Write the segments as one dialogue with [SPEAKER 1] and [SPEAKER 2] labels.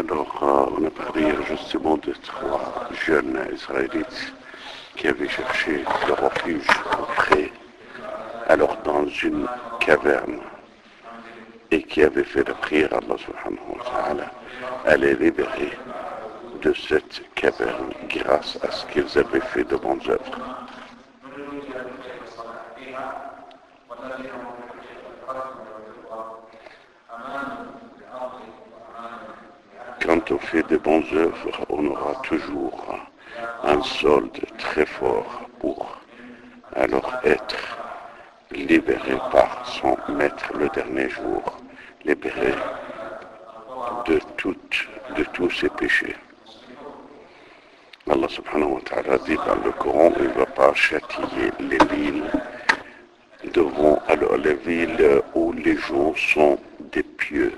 [SPEAKER 1] On a parlé justement de 3 jeunes Israélites qui avaient cherché le refuge auprès, alors dans une caverne, et qui avaient fait la prière à Allah subhanahu wa ta'ala à les libérer de cette caverne grâce à ce qu'ils avaient fait de bonnes œuvres. Quand on fait de bonnes œuvres, on aura toujours un solde très fort pour alors être libéré par son maître le dernier jour, libéré de tous ses péchés. Allah subhanahu wa ta'ala dit dans le Coran, il ne va pas châtier les villes les villes où les gens sont des pieux.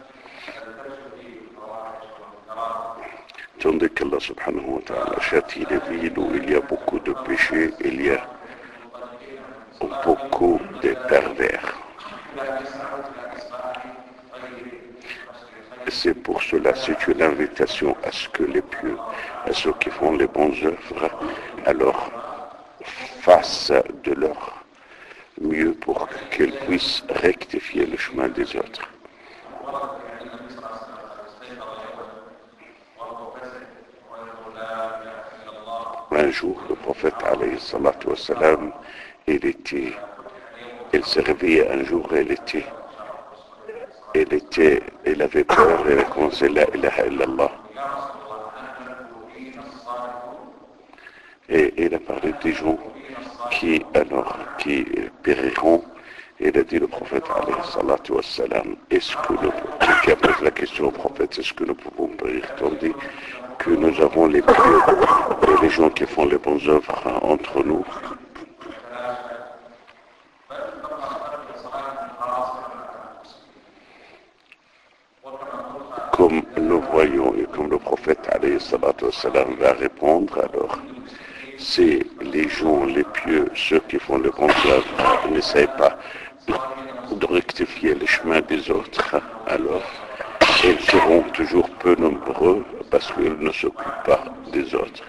[SPEAKER 1] Tandis qu'Allah subhanahu wa ta'ala châtie les villes où il y a beaucoup de péchés, il y a beaucoup de pervers. C'est pour cela, c'est une invitation à ce que les pieux, à ceux qui font les bonnes œuvres, alors fassent de leur mieux pour qu'ils puissent rectifier le chemin des autres. Un jour, le prophète alayhi salatu wa salam, il s'est réveillé un jour, il avait peur, il a commencé la ilaha illallah. Et il a parlé des gens qui périront. Il a dit le prophète alayhi salatu wa salam, qui a posé la question au prophète, est-ce que nous pouvons périr, tandis que nous avons les pieux et les gens qui font les bonnes œuvres entre nous. Comme nous voyons et comme le prophète alayhi salatu wa salam va répondre, alors c'est les gens, les pieux, ceux qui font les bonnes œuvres, n'essayent pas de rectifier les chemins des autres, alors ils seront toujours peu nombreux parce qu'ils ne s'occupent pas des autres.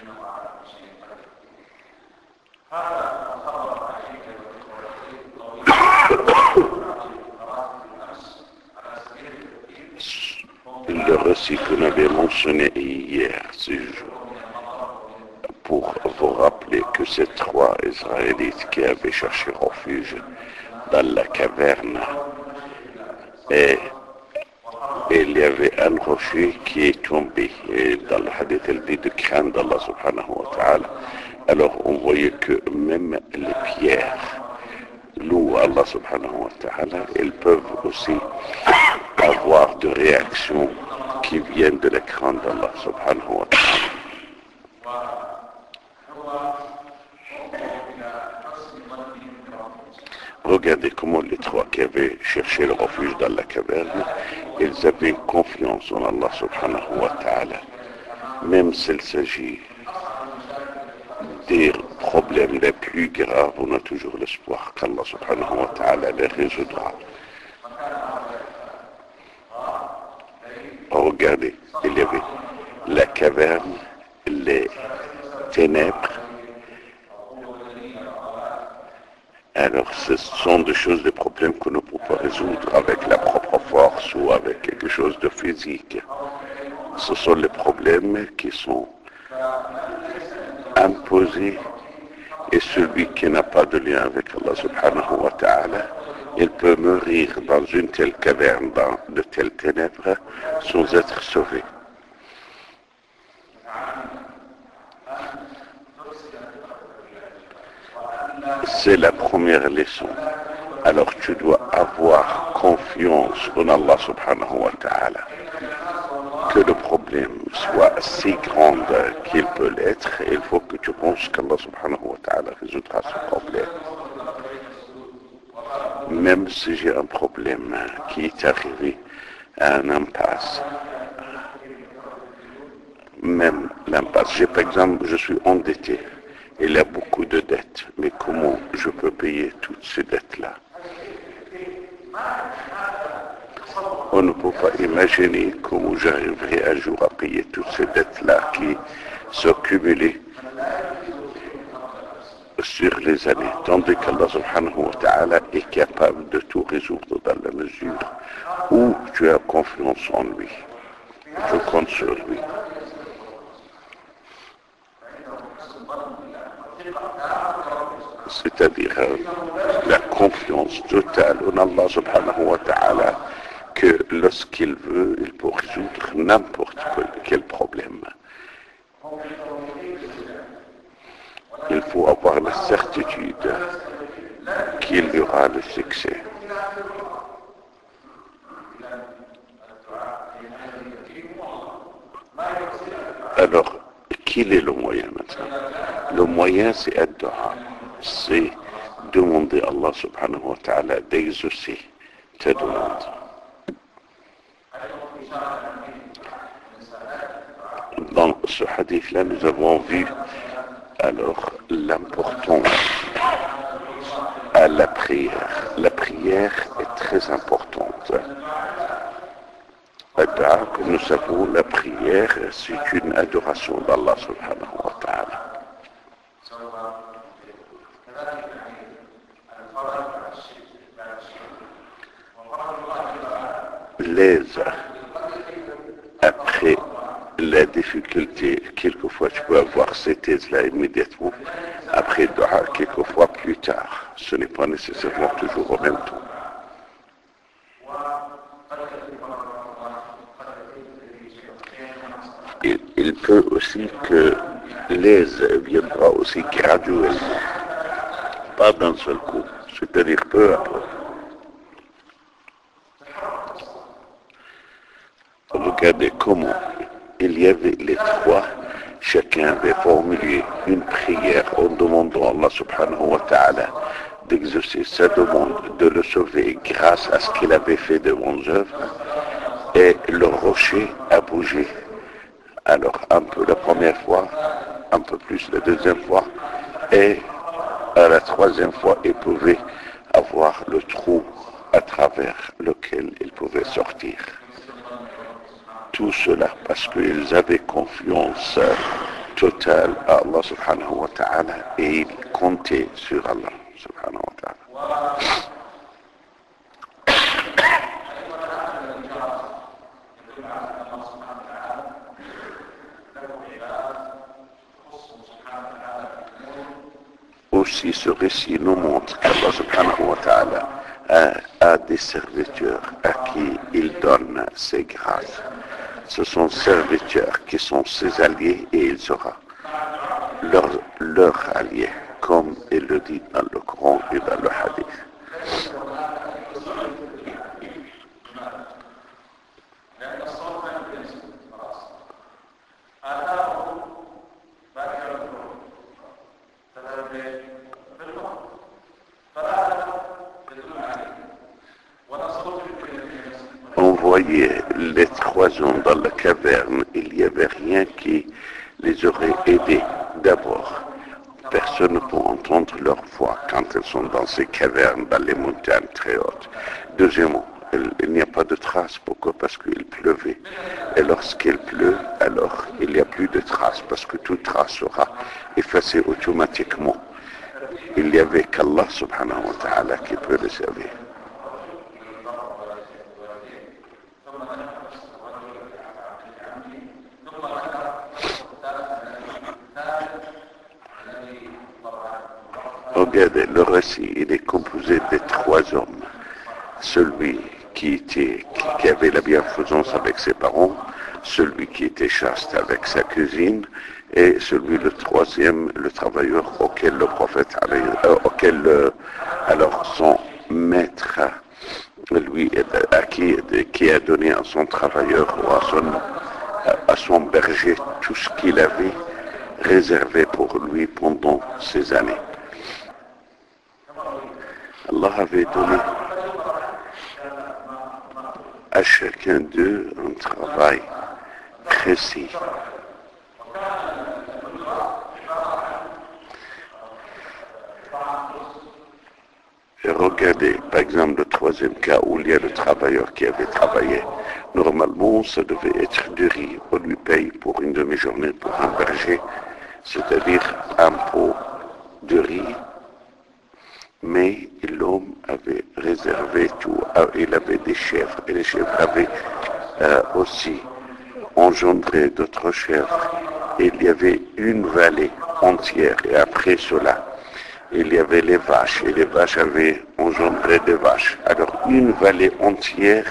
[SPEAKER 1] Le récit que nous avons mentionné hier, c'est pour vous rappeler que ces 3 Israélites qui avaient cherché refuge dans la caverne, et il y avait un rocher qui est tombé. Et dans le hadith, il dit de craindre Allah subhanahu wa ta'ala. Alors on voyait que même les pierres louent Allah subhanahu wa ta'ala, ils peuvent aussi avoir des réactions qui viennent de la crainte d'Allah subhanahu wa ta'ala. Regardez comment les 3 qui avaient cherché le refuge dans la caverne, ils avaient confiance en Allah subhanahu wa ta'ala. Même s'il s'agit des problèmes les plus graves, on a toujours l'espoir qu'Allah subhanahu wa ta'ala les résoudra. Regardez, il y avait la caverne, les ténèbres. Alors, ce sont des choses, des problèmes que nous ne pouvons pas résoudre avec la propre force ou avec quelque chose de physique. Ce sont les problèmes qui sont imposés, et celui qui n'a pas de lien avec Allah subhanahu wa ta'ala, il peut mourir dans une telle caverne, dans de telles ténèbres, sans être sauvé. C'est la première leçon. Alors tu dois avoir confiance en Allah subhanahu wa ta'ala. Que le problème soit si grand qu'il peut l'être, il faut que tu penses qu'Allah subhanahu wa ta'ala résoudra ce problème. Même si j'ai un problème qui est arrivé à un impasse, même l'impasse, par exemple, je suis endetté, il y a beaucoup de dettes, mais comment je peux payer toutes ces dettes-là? On ne peut pas imaginer comment j'arriverai un jour à payer toutes ces dettes-là qui sont cumulées sur les années, tandis qu'Allah subhanahu wa ta'ala est capable de tout résoudre dans la mesure où tu as confiance en lui. Je compte sur lui. C'est-à-dire la confiance totale en Allah subhanahu wa ta'ala que lorsqu'il veut, il peut résoudre n'importe quel problème. Il faut avoir la certitude qu'il y aura le succès. Alors, quel est le moyen maintenant? Le moyen, c'est ad-du'a. C'est demander à Allah subhanahu wa ta'ala d'exaucer ta demande. Dans ce hadith-là, nous avons vu alors l'importance à la prière. La prière est très importante. Comme nous savons, la prière, c'est une adoration d'Allah subhanahu wa ta'ala. L'aise après la difficulté, quelquefois tu peux avoir cette aise-là immédiatement, après dua, quelquefois plus tard. Ce n'est pas nécessairement toujours au même temps. Il peut aussi que l'aise viendra aussi graduellement, pas d'un seul coup, c'est-à-dire peu à peu. Regardez comment il y avait les trois, chacun avait formulé une prière en demandant à Allah subhanahu wa ta'ala d'exaucer sa demande, de le sauver grâce à ce qu'il avait fait de bonnes œuvres, et le rocher a bougé. Alors un peu la première fois, un peu plus la deuxième fois, et à la troisième fois, il pouvait avoir le trou à travers lequel il pouvait sortir. Tout cela parce qu'ils avaient confiance totale à Allah subhanahu wa ta'ala et ils comptaient sur Allah subhanahu wa ta'ala. Aussi ce récit nous montre qu'Allah subhanahu wa ta'ala a des serviteurs à qui il donne ses grâces. Ce sont serviteurs qui sont ses alliés et il sera leur allié, comme il le dit dans le Coran et dans le Hadith. On voyait les trois hommes dans la caverne, il n'y avait rien qui les aurait aidés. D'abord, personne ne peut entendre leur voix quand ils sont dans ces cavernes, dans les montagnes très hautes. Deuxièmement, il n'y a pas de traces. Pourquoi? Parce qu'il pleuvait. Et lorsqu'il pleut, alors il n'y a plus de traces, parce que toute trace sera effacée automatiquement. Il n'y avait qu'Allah subhanahu wa ta'ala qui peut les servir. Regardez, le récit, il est composé de trois hommes. Celui qui avait la bienfaisance avec ses parents, celui qui était chaste avec sa cousine, et celui, le troisième, le travailleur auquel le prophète, alors son maître, lui, qui a donné à son travailleur ou à son berger tout ce qu'il avait réservé pour lui pendant ces années. Allah avait donné à chacun d'eux un travail précis. Et regardez, par exemple, troisième cas où il y a le travailleur qui avait travaillé. Normalement, ça devait être du riz. On lui paye pour une demi-journée pour un berger, c'est-à-dire un pot de riz. Mais l'homme avait réservé tout. Il avait des chèvres. Et les chèvres avaient aussi engendré d'autres chèvres. Et il y avait une vallée entière. Et après cela, il y avait les vaches. Et les vaches avaient engendré des vaches. Alors une vallée entière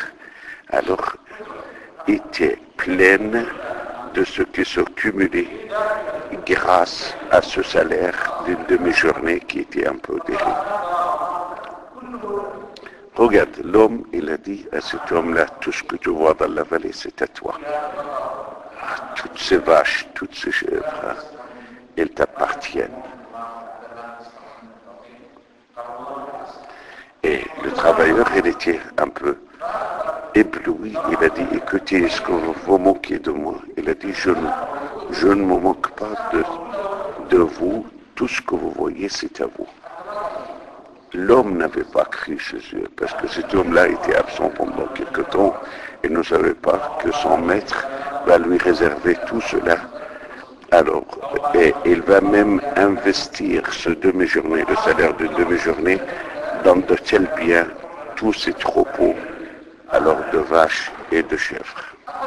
[SPEAKER 1] était pleine de ce qui se cumulait grâce à ce salaire d'une demi-journée qui était un peu dérivé. Regarde, l'homme, il a dit à cet homme-là, tout ce que tu vois dans la vallée, c'est à toi. Toutes ces vaches, toutes ces chèvres, elles t'appartiennent. Et le travailleur, il était un peu ébloui. Il a dit, écoutez, est-ce que vous vous moquez de moi? Il a dit, je ne me moque pas de vous. Tout ce que vous voyez, c'est à vous. L'homme n'avait pas cru Jésus, parce que cet homme-là était absent pendant quelque temps et ne savait pas que son maître va lui réserver tout cela. Alors, et il va même investir ce demi-journée, le salaire d'une demi-journée, dans de tels biens, tous ces troupeaux, alors de vaches et de chèvres.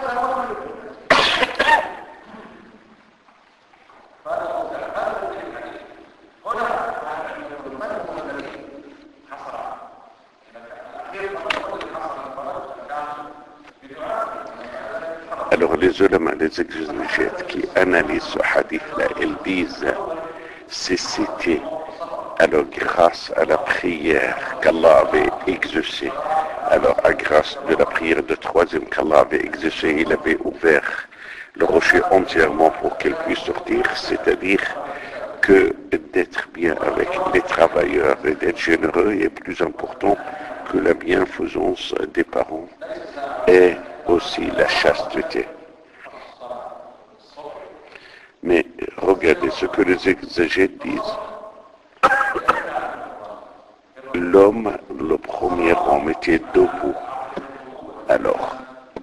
[SPEAKER 1] Alors les ulama, les exégètes qui analysent ce hadith-là, ils disent si c'était alors grâce à la prière qu'Allah avait exaucée, alors à grâce de la prière de troisième qu'Allah avait exaucée, il avait ouvert le rocher entièrement pour qu'il puisse sortir, c'est-à-dire que d'être bien avec les travailleurs et d'être généreux est plus important que la bienfaisance des parents et aussi la chasteté. Mais regardez ce que les exégètes disent. L'homme, le premier homme, était debout. Alors,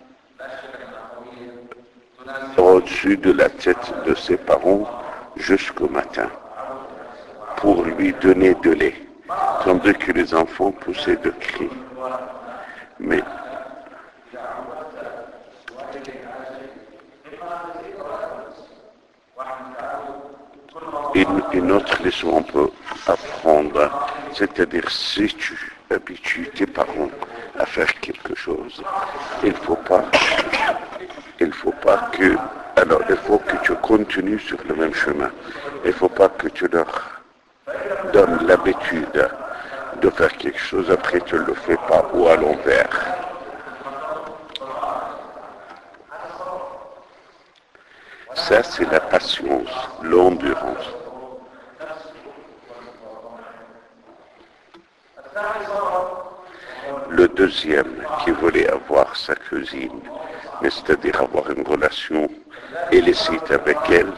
[SPEAKER 1] au-dessus de la tête de ses parents jusqu'au matin, pour lui donner de lait, tandis que les enfants poussaient de cris. Mais une autre leçon on peut apprendre, c'est-à-dire si tu habitues tes parents à faire quelque chose, il faut pas que, alors il faut que tu continues sur le même chemin. Il ne faut pas que tu leur donnes l'habitude de faire quelque chose, après tu ne le fais pas ou à l'envers. Ça, c'est la patience, l'endurance. Le deuxième qui voulait avoir sa cousine, mais c'est-à-dire avoir une relation illicite avec elle,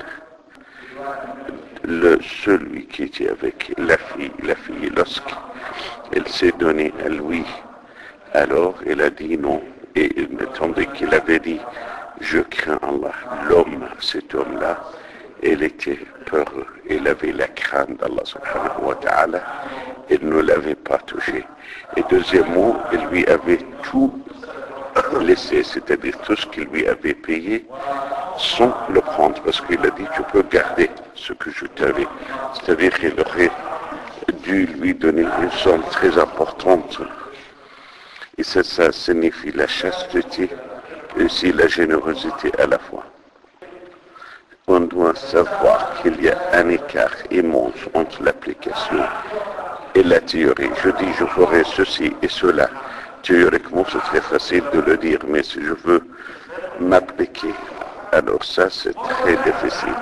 [SPEAKER 1] celui qui était avec la fille, lorsqu'elle s'est donnée à lui, alors il a dit non, et tandis qu'il avait dit je crains Allah, l'homme, cet homme-là, il était peureux, il avait la crainte d'Allah subhanahu wa ta'ala, il ne l'avait pas touché. Et deuxièmement, il lui avait tout laissé, c'est-à-dire tout ce qu'il lui avait payé, sans le prendre, parce qu'il a dit, tu peux garder ce que je t'avais. C'est-à-dire qu'il aurait dû lui donner une somme très importante. Et ça signifie la chasteté et aussi la générosité à la fois. On doit savoir qu'il y a un écart immense entre l'application et la théorie. Je dis, je ferai ceci et cela. Théoriquement, c'est très facile de le dire, mais si je veux m'appliquer, alors ça, c'est très difficile.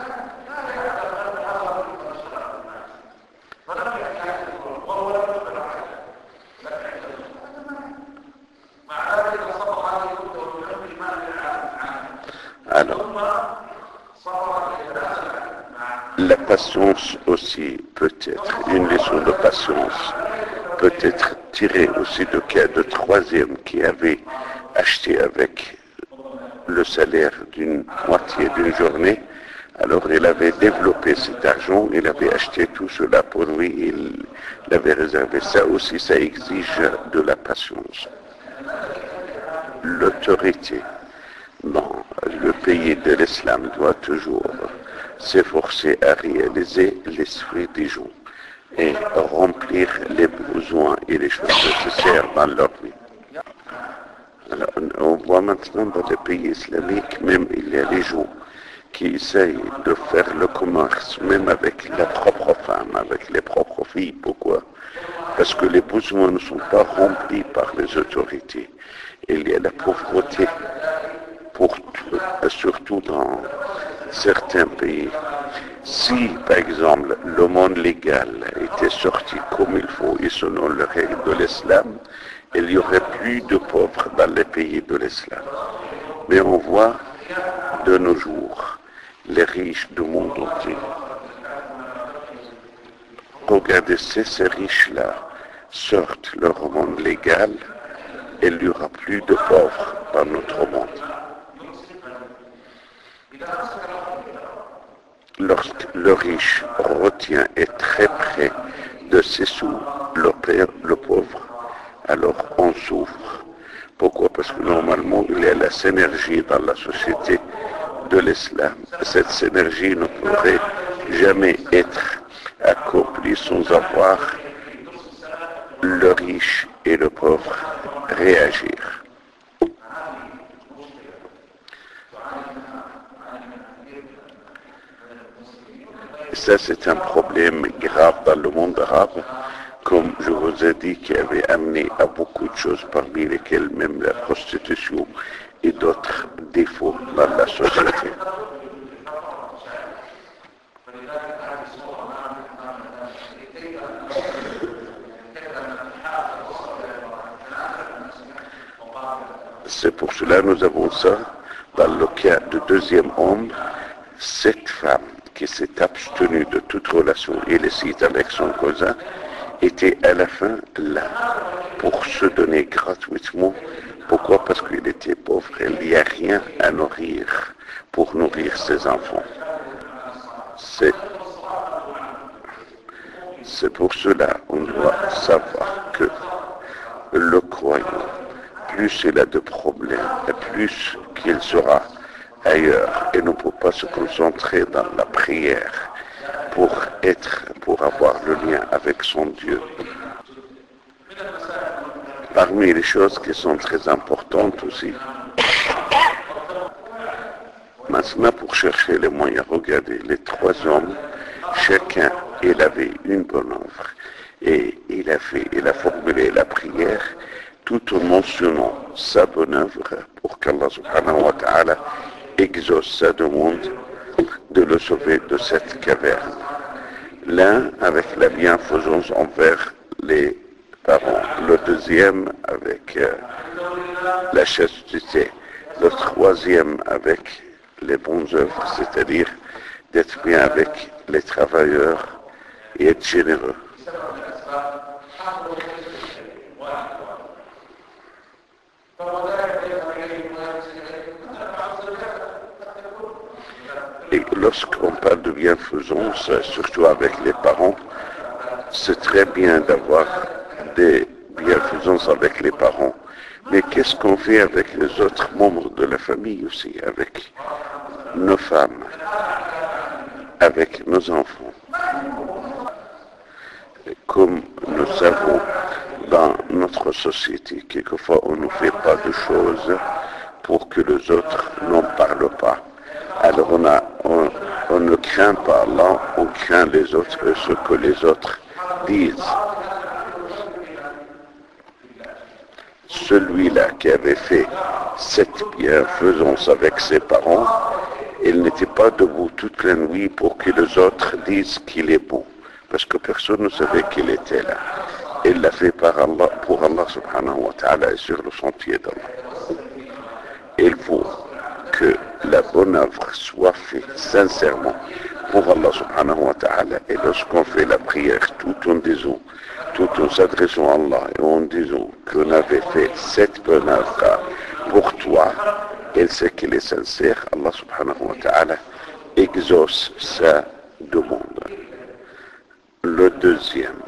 [SPEAKER 1] Alors, la patience aussi peut être une leçon de patience. peut être tiré aussi de cas de troisième qui avait acheté avec le salaire d'une moitié d'une journée. Alors il avait développé cet argent, il avait acheté tout cela pour lui, il l'avait réservé. Ça aussi, ça exige de la patience. L'autorité dans le pays de l'islam doit toujours s'efforcer à réaliser l'esprit des gens et remplir les besoins et les choses nécessaires dans leur vie. Alors, on voit maintenant dans les pays islamiques, même il y a des gens qui essayent de faire le commerce, même avec la propre femme, avec les propres filles. Pourquoi? Parce que les besoins ne sont pas remplis par les autorités. Il y a la pauvreté, surtout dans certains pays. Si, par exemple, le monde légal était sorti comme il faut et selon les règles de l'islam, il n'y aurait plus de pauvres dans les pays de l'islam. Mais on voit de nos jours les riches du monde entier. Regardez, si ces riches-là sortent leur monde légal, il n'y aura plus de pauvres dans notre monde. Lorsque le riche retient est très près de ses sous, le pauvre, alors on souffre. Pourquoi? Parce que normalement, il y a la synergie dans la société de l'islam. Cette synergie ne pourrait jamais être accomplie sans avoir le riche et le pauvre réagir. Ça, c'est un problème grave dans le monde arabe, comme je vous ai dit, qui avait amené à beaucoup de choses, parmi lesquelles même la prostitution et d'autres défauts dans la société. C'est pour cela que nous avons ça dans le cas du deuxième homme, cette femme qui s'est abstenue de toute relation illicite avec son cousin était à la fin là pour se donner gratuitement. Pourquoi? Parce qu'il était pauvre. Il n'y a rien à nourrir pour nourrir ses enfants. C'est pour cela qu'on doit savoir que le croyant, plus il a de problèmes, et plus qu'il sera ailleurs et ne peut pas se concentrer dans la prière pour avoir le lien avec son Dieu. Parmi les choses qui sont très importantes aussi, maintenant pour chercher les moyens, regardez, les trois hommes, chacun, il avait une bonne œuvre et il a formulé la prière tout en mentionnant sa bonne œuvre pour qu'Allah subhanahu wa ta'ala exauce sa demande de le sauver de cette caverne. L'un avec la bienfaisance envers les parents, le deuxième avec la chasteté, le troisième avec les bonnes œuvres, c'est-à-dire d'être bien avec les travailleurs et être généreux. Et lorsqu'on parle de bienfaisance, surtout avec les parents, c'est très bien d'avoir des bienfaisances avec les parents. Mais qu'est-ce qu'on fait avec les autres membres de la famille aussi, avec nos femmes, avec nos enfants? Comme nous savons dans notre société, quelquefois on ne fait pas de choses pour que les autres n'en parlent pas. Alors on ne craint pas Allah, on craint les autres et ce que les autres disent. Celui-là qui avait fait cette bienfaisance avec ses parents, il n'était pas debout toute la nuit pour que les autres disent qu'il est bon, parce que personne ne savait qu'il était là. Il l'a fait pour Allah subhanahu wa ta'ala et sur le sentier d'Allah. Il faut que la bonne œuvre soit faite sincèrement pour Allah subhanahu wa ta'ala. Et lorsqu'on fait la prière tout en disant tout en s'adressant à Allah et en disant qu'on avait fait cette bonne œuvre pour toi, et c'est qu'il est sincère, Allah subhanahu wa ta'ala exauce sa demande. Le deuxième,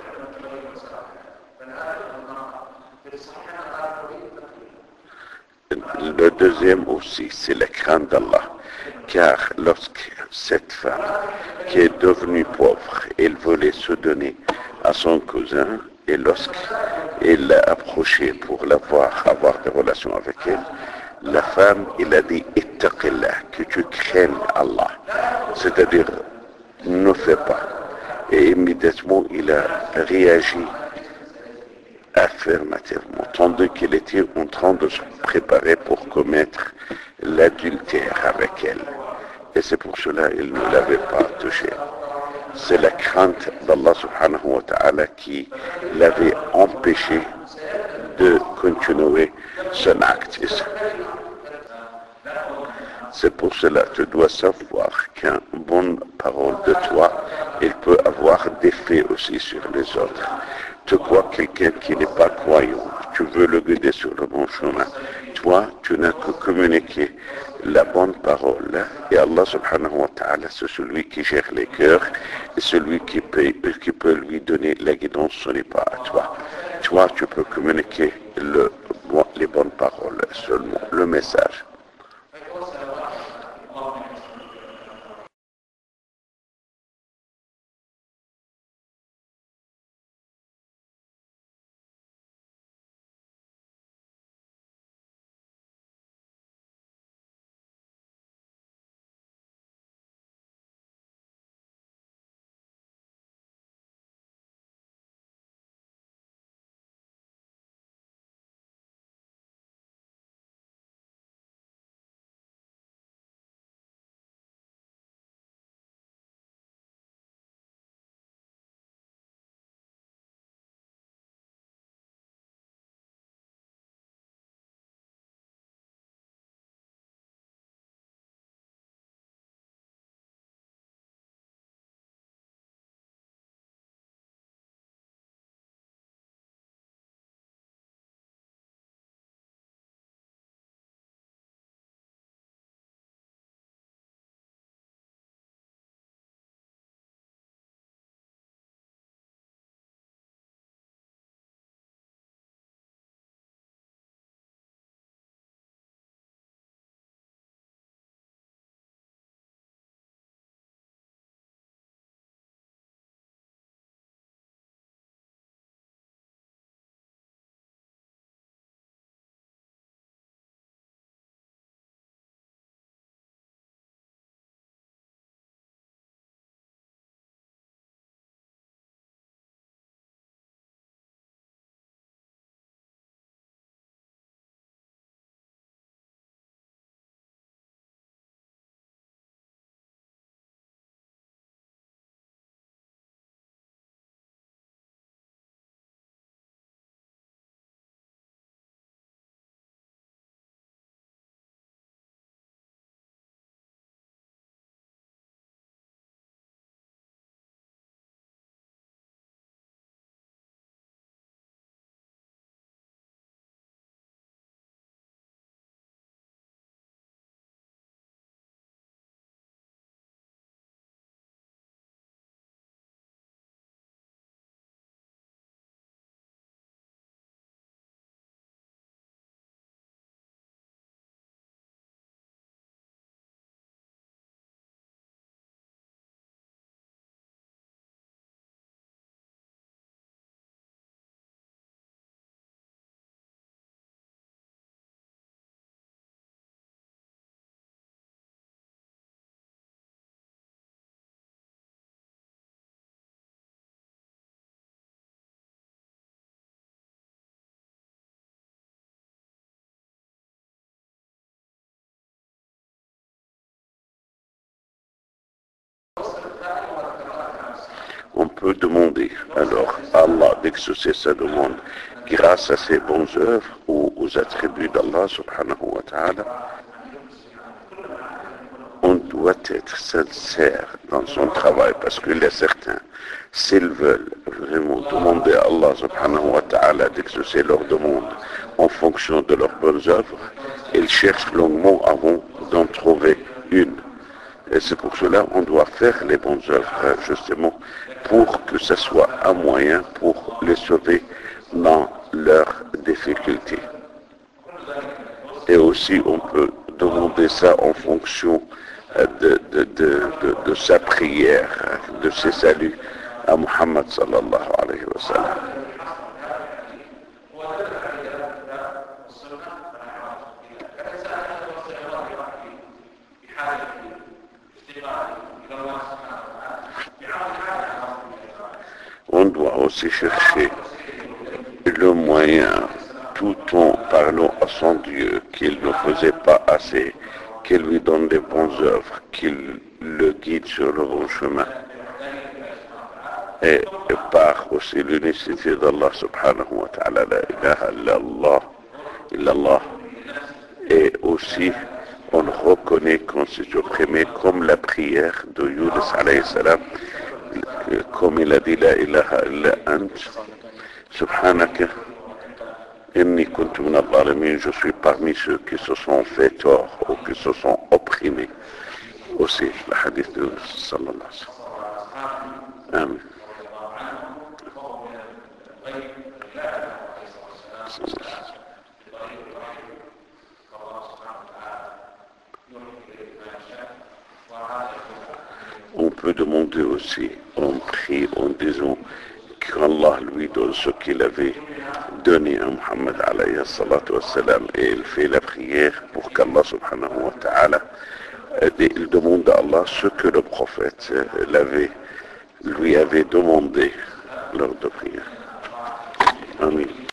[SPEAKER 1] aussi, c'est la crainte d'Allah. Car lorsque cette femme qui est devenue pauvre, elle voulait se donner à son cousin, et lorsqu'il l'a approché pour avoir des relations avec elle, la femme, il a dit, ittaqillah, que tu craignes Allah. C'est-à-dire, ne fais pas. Et immédiatement, il a réagi affirmativement, tandis qu'il était en train de se préparer pour commettre l'adultère avec elle. Et c'est pour cela qu'il ne l'avait pas touché. C'est la crainte d'Allah subhanahu wa ta'ala qui l'avait empêché de continuer son acte. C'est pour cela que tu dois savoir qu'une bonne parole de toi, elle peut avoir des faits aussi sur les autres. Tu crois quelqu'un qui n'est pas croyant, tu veux le guider sur le bon chemin. Toi, tu n'as que communiqué la bonne parole. Et Allah subhanahu wa ta'ala, c'est celui qui gère les cœurs et celui qui peut lui donner la guidance, ce n'est pas à toi. Toi, tu peux communiquer les bonnes paroles seulement, le message. On peut demander alors à Allah d'exaucer sa demande grâce à ses bonnes œuvres ou aux attributs d'Allah subhanahu wa ta'ala. on doit être sincère dans son travail, parce qu'il y a certains, s'ils veulent vraiment demander à Allah subhanahu wa ta'ala d'exaucer leur demande en fonction de leurs bonnes œuvres, ils cherchent longuement avant d'en trouver une. Et c'est pour cela qu'on doit faire les bonnes œuvres, justement, pour que ce soit un moyen pour les sauver dans leurs difficultés. Et aussi, on peut demander ça en fonction de sa prière, de ses saluts à Muhammad sallallahu alayhi wa sallam. On doit aussi chercher le moyen, tout en parlant à son Dieu, qu'il ne faisait pas assez, qu'il lui donne des bonnes œuvres, qu'il le guide sur le bon chemin. Et par aussi l'unicité d'Allah subhanahu wa ta'ala, la ilaha illallah. Et aussi, on reconnaît qu'on s'est opprimé comme la prière de Yunus alayhi salam, comme il a dit la ilaha illa ant, subhanaka, inni kuntu min al-zalimin, je suis parmi ceux qui se sont fait tort ou qui se sont opprimés. Aussi, le hadith de sallallahu alayhi wa sallam. Amen. On peut demander aussi, on prie en disant qu'Allah lui donne ce qu'il avait donné à Muhammad alayhi salatu wassalam, et il fait la prière pour qu'Allah subhanahu wa ta'ala, il demande à Allah ce que le prophète lui avait demandé lors de prière. Amen.